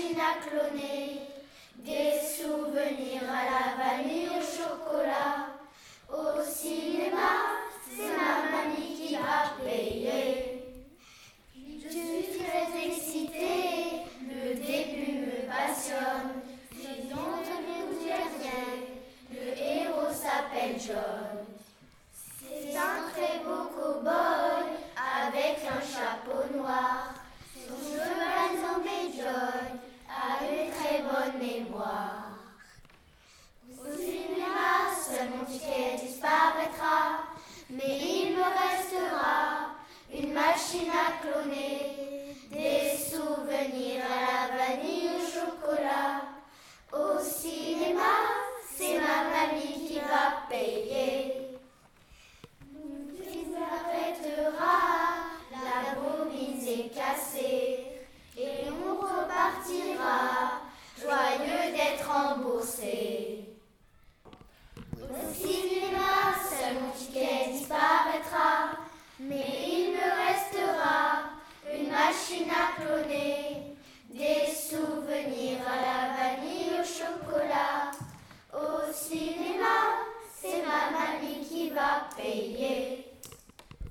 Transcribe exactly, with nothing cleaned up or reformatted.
machine à cloner, des souvenirs à la vanille au chocolat. Au cinéma, c'est ma mamie qui va payer. Je suis très excitée, le début me passionne. Si on ne vous dit rien, le héros s'appelle John. C'est un très beau cow-boy avec un chapeau noir. Son cheval nommé John a une très bonne mémoire. Au cinéma, seul mon ticket disparaîtra, mais il me restera une machine à cloner, des souvenirs à la vanille au chocolat. Au cinéma, c'est ma mamie qui va payer. Il s'arrêtera, la bobine s'est cassée, et on repartira, joyeux d'être remboursé.